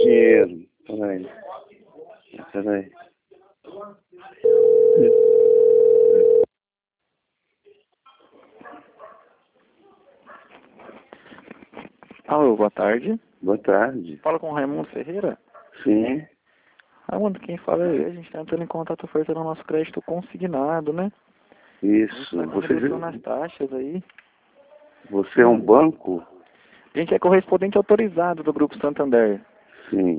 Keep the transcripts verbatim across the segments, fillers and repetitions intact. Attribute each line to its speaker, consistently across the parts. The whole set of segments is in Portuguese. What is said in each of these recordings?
Speaker 1: dinheiro. Peraí. Peraí.
Speaker 2: Alô, boa tarde.
Speaker 1: Boa tarde.
Speaker 2: Fala com o Raimundo Ferreira.
Speaker 1: Sim.
Speaker 2: Raimundo, quem fala é eu. A gente está entrando em contato ofertando o nosso crédito consignado, né?
Speaker 1: Isso.
Speaker 2: A gente
Speaker 1: Você,
Speaker 2: redução nas taxas aí.
Speaker 1: você é um banco?
Speaker 2: A gente é correspondente autorizado do Grupo Santander.
Speaker 1: Sim.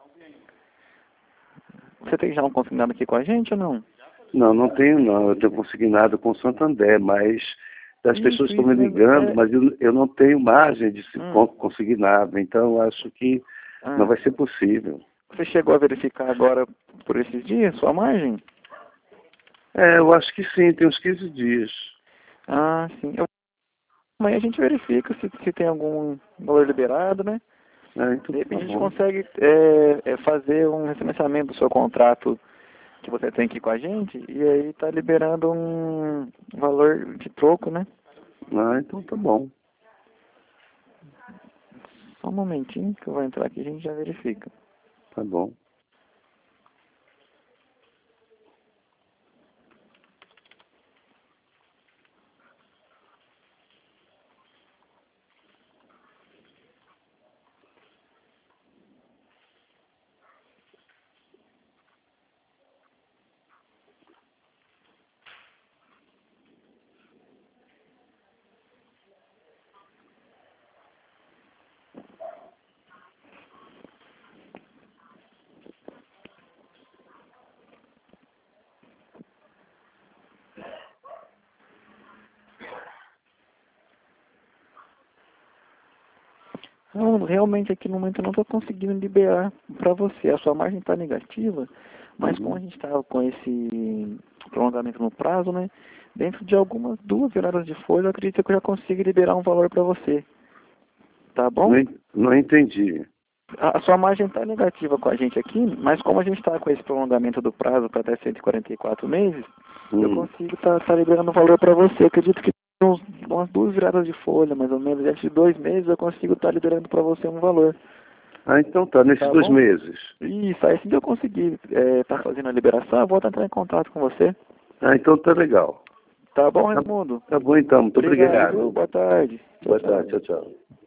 Speaker 2: Você tem já um consignado aqui com a gente ou não?
Speaker 1: Não, não tenho não. Eu tenho consignado com o Santander, mas as
Speaker 2: Isso,
Speaker 1: pessoas estão
Speaker 2: isso
Speaker 1: me
Speaker 2: mesmo.
Speaker 1: ligando,
Speaker 2: É...
Speaker 1: mas eu, eu não tenho margem de se
Speaker 2: Hum.
Speaker 1: consignado, então eu acho que
Speaker 2: Ah.
Speaker 1: não vai ser possível.
Speaker 2: Você chegou a verificar agora por esses dias sua margem?
Speaker 1: É, eu acho que sim, tem uns quinze dias.
Speaker 2: Ah, sim. Eu... Amanhã a gente verifica se, se tem algum valor liberado, né?
Speaker 1: É, então,
Speaker 2: De repente
Speaker 1: tá
Speaker 2: a gente
Speaker 1: bom.
Speaker 2: consegue é, é fazer um refinanciamento do seu contrato que você tem aqui com a gente e aí tá liberando um valor de troco, né?
Speaker 1: Ah, então tá bom.
Speaker 2: Só um momentinho que eu vou entrar aqui e a gente já verifica.
Speaker 1: Tá bom.
Speaker 2: Não, realmente aqui no momento eu não estou conseguindo liberar para você. A sua margem está negativa, mas como a
Speaker 1: Uhum.
Speaker 2: gente está com esse prolongamento no prazo, né? Dentro de algumas duas viradas de folha, eu acredito que eu já consigo liberar um valor para você. Tá bom?
Speaker 1: Não, en- não entendi.
Speaker 2: A a sua margem está negativa com a gente aqui, mas como a gente está com esse prolongamento do prazo para até cento e quarenta e quatro meses, eu
Speaker 1: Hum.
Speaker 2: consigo estar tá, tá liberando um valor para você. Eu acredito que uns, umas duas viradas de folha, mais ou menos, dentro de dois meses eu consigo estar tá liberando para você um valor.
Speaker 1: Ah, então tá, nesses
Speaker 2: Tá
Speaker 1: dois
Speaker 2: bom?
Speaker 1: meses.
Speaker 2: Isso, aí assim que eu conseguir estar tá fazendo a liberação, eu vou entrar em contato com você.
Speaker 1: Ah, então tá legal.
Speaker 2: Tá bom,
Speaker 1: Tá,
Speaker 2: Raimundo?
Speaker 1: tá bom então, muito
Speaker 2: Obrigado,
Speaker 1: obrigado.
Speaker 2: viu? Boa tarde. Tchau,
Speaker 1: Boa
Speaker 2: tchau.
Speaker 1: tarde, tchau, tchau.